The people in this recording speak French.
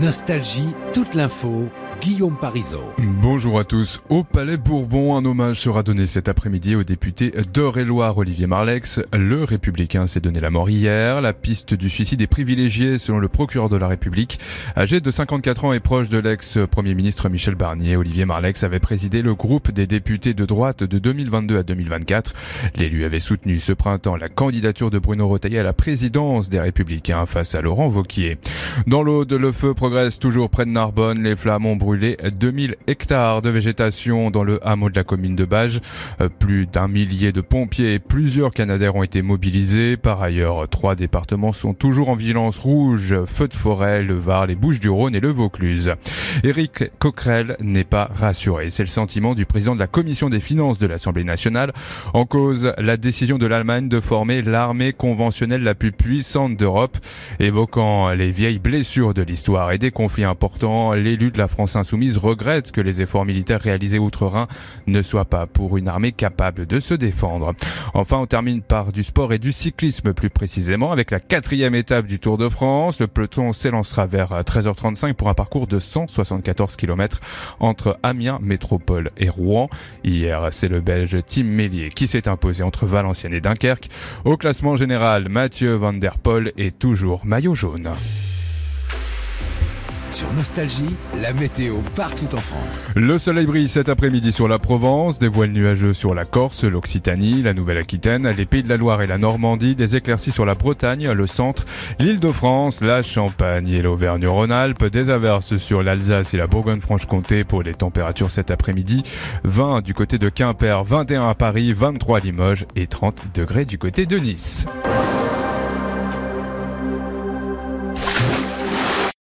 Nostalgie, toute l'info, Guillaume Parisot. Bonjour à tous. Au Palais Bourbon, un hommage sera donné cet après-midi au député d'Eure-et-Loir, Olivier Marleix. Le républicain s'est donné la mort hier. La piste du suicide est privilégiée selon le procureur de la République. Âgé de 54 ans et proche de l'ex-premier ministre Michel Barnier, Olivier Marleix avait présidé le groupe des députés de droite de 2022 à 2024. L'élu avait soutenu ce printemps la candidature de Bruno Retailleau à la présidence des Républicains face à Laurent Wauquiez. Dans l'Aude, le feu progresse toujours près de Narbonne. Les flammes ont brûlé 2000 hectares de végétation dans le hameau de la commune de Bages. Plus d'1 millier de pompiers et plusieurs canadaires ont été mobilisés. Par ailleurs, 3 départements sont toujours en vigilance rouge. Feux de forêt, le Var, les Bouches-du-Rhône et le Vaucluse. Éric Coquerel n'est pas rassuré. C'est le sentiment du président de la commission des finances de l'Assemblée nationale. En cause, la décision de l'Allemagne de former l'armée conventionnelle la plus puissante d'Europe. Évoquant les vieilles blessures de l'histoire et des conflits importants, l'élu de la France Insoumise regrette que les efforts militaires réalisés outre-Rhin ne soient pas pour une armée capable de se défendre. Enfin, on termine par du sport et du cyclisme plus précisément avec la 4e étape du Tour de France. Le peloton s'élancera vers 13h35 pour un parcours de 174 km entre Amiens, Métropole et Rouen. Hier, c'est le Belge Tim Mellier qui s'est imposé entre Valenciennes et Dunkerque. Au classement général, Mathieu Van Der Poel est toujours maillot jaune. Sur Nostalgie, la météo partout en France. Le soleil brille cet après-midi sur la Provence, des voiles nuageux sur la Corse, l'Occitanie, la Nouvelle-Aquitaine, les Pays de la Loire et la Normandie, des éclaircies sur la Bretagne, le centre, l'Île-de-France, la Champagne et l'Auvergne-Rhône-Alpes, des averses sur l'Alsace et la Bourgogne-Franche-Comté pour les températures cet après-midi, 20 du côté de Quimper, 21 à Paris, 23 à Limoges et 30 degrés du côté de Nice.